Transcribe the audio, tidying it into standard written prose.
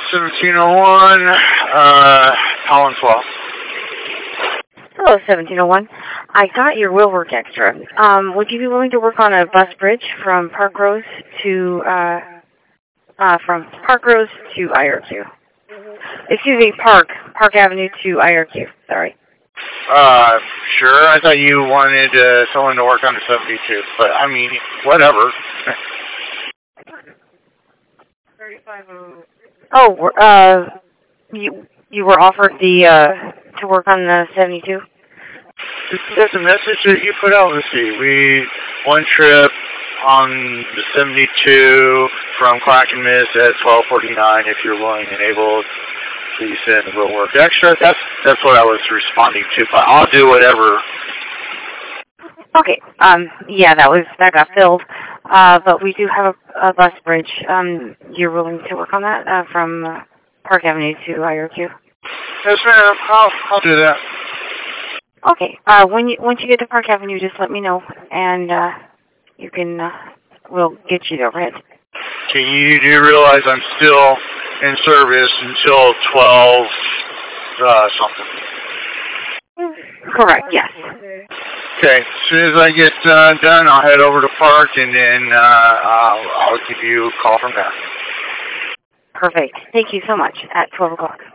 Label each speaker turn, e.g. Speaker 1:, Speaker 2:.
Speaker 1: 1701, Collins Law.
Speaker 2: Hello, 1701. I got your will work extra. Would you be willing to work on a bus bridge from Park Rose to IRQ? Excuse me, Park Avenue to IRQ. Sorry.
Speaker 1: Sure. I thought you wanted someone to work on the 72, but I mean, whatever.
Speaker 2: 35. Oh, you were offered to work on the 72.
Speaker 1: That's a message that you put out. Let's see. One trip on the 72 from Clackamas at 12:49. If you're willing and able, please send will work extra. That's what I was responding to. But I'll do whatever.
Speaker 2: Okay. Yeah, that got filled. But we do have a bus bridge. You're willing to work on that from Park Avenue to IRQ?
Speaker 1: Yes, ma'am. I'll do that.
Speaker 2: Okay. Once you get to Park Avenue, just let me know, and you can we'll get you the rent.
Speaker 1: Okay, you do realize I'm still in service until 12 something.
Speaker 2: Correct. Yes.
Speaker 1: Okay. As soon as I get done, I'll head over to Park, and then I'll give you a call from there.
Speaker 2: Perfect. Thank you so much. At 12 o'clock.